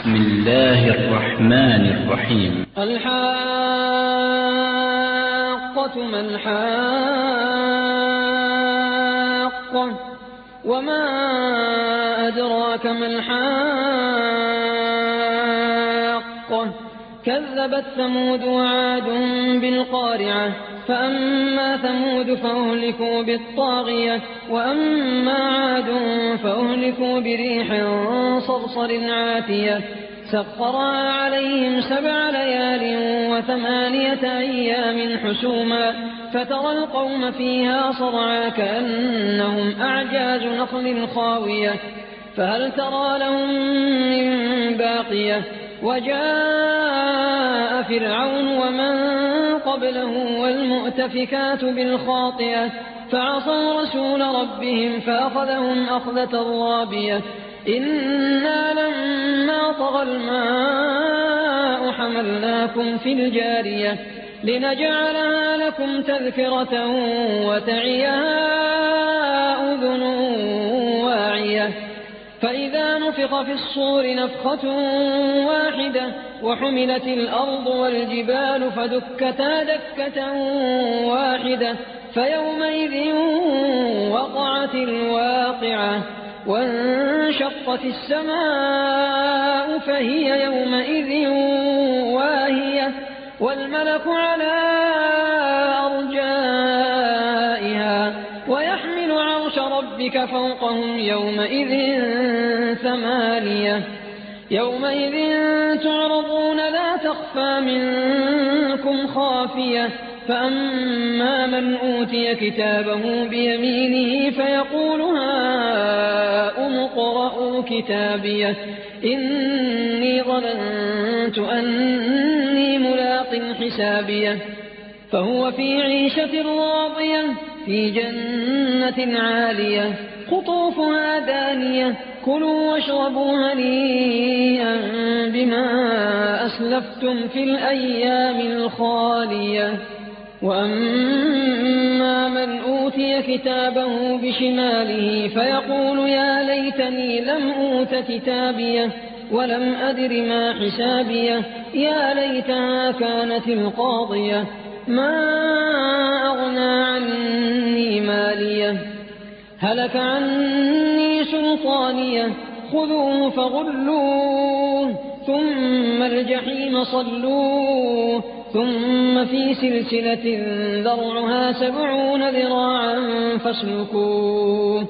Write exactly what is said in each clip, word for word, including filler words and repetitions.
بسم الله الرحمن الرحيم. الحاقة ما الحاقة وما أدراك ما الحاقة كذبت ثمود وعاد بالقارعة فأما ثمود فأهلكوا بالطاغية وأما عاد فأهلكوا بريح صرصر عاتية سخرها عليهم سبع ليال وثمانية أيام حسوما فترى القوم فيها صرعا كأنهم أعجاز نخل خاوية فهل ترى لهم من باقية وجاء فرعون ومن قبله والمؤتفكات بالخاطئة فعصوا رسول ربهم فأخذهم أخذة رابية إنا لما طغى الماء حملناكم في الجارية لنجعلها لكم تذكرة وتعيها أذن واعية فإذا نفخ في الصور نفخة واحدة وحملت الأرض والجبال فدكتا دكة واحدة فيومئذ وقعت الواقعة وانشقت السماء فهي يومئذ واهية والملك على أرجائها ويحمل عرش ربك فوقهم يومئذ ثمانية يومئذ تعرضون لا تخفى منكم خافية فأما من أوتي كتابه بيمينه فيقول هاؤم اقرءوا كتابيه إني ظننت أني ملاق حسابيه فهو في عيشة راضية في جنة عالية قطوفها دانية كلوا واشربوا هنيئا بما أسلفتم في الأيام الخالية وأما من أوتي كتابه بشماله فيقول يا ليتني لم أوت كتابيه ولم أدر ما حسابيه يا ليتها كانت القاضية ما أغنى عني ماليه هلك عني سلطانيه خذوه فغلوه ثم الجحيم صلوه ثم في سلسلة ذرعها سبعون ذراعا فاسلكوه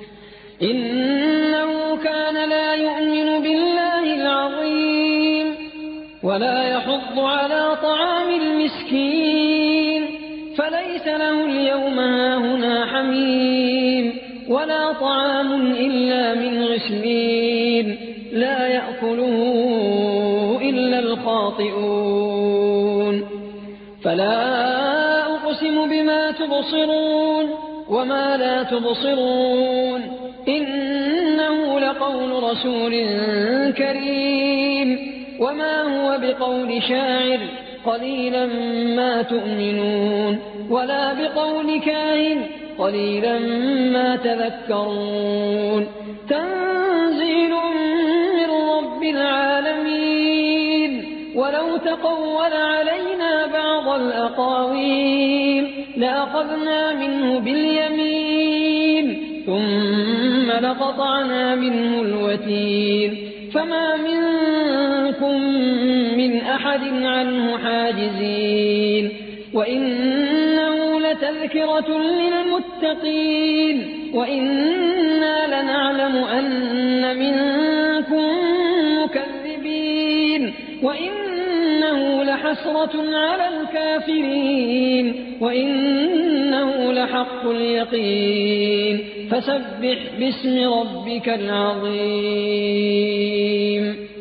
إنه كان لا يؤمن بالله العظيم ولا يحض على طعام المسكين فليس له اليوم هاهنا حميم ولا طعام إلا من غسلين لا يأكله إلا الخاطئون فلا أقسم بما تبصرون وما لا تبصرون إنه لقول رسول كريم وما هو بقول شاعر قليلا ما تؤمنون ولا بقول كاهن قليلا ما تذكرون تنزيل من رب العالمين ولو تقول علينا بعض الأقاويل لأخذنا منه باليمين ثم لقطعنا منه الوتين فما منكم من أحد عنه حاجزين وإنه لتذكرة للمتقين وإنا لنعلم أن منكم مكذبين وإنه لحسرة على الكافرين وإنه لحق اليقين فسبح باسم ربك العظيم.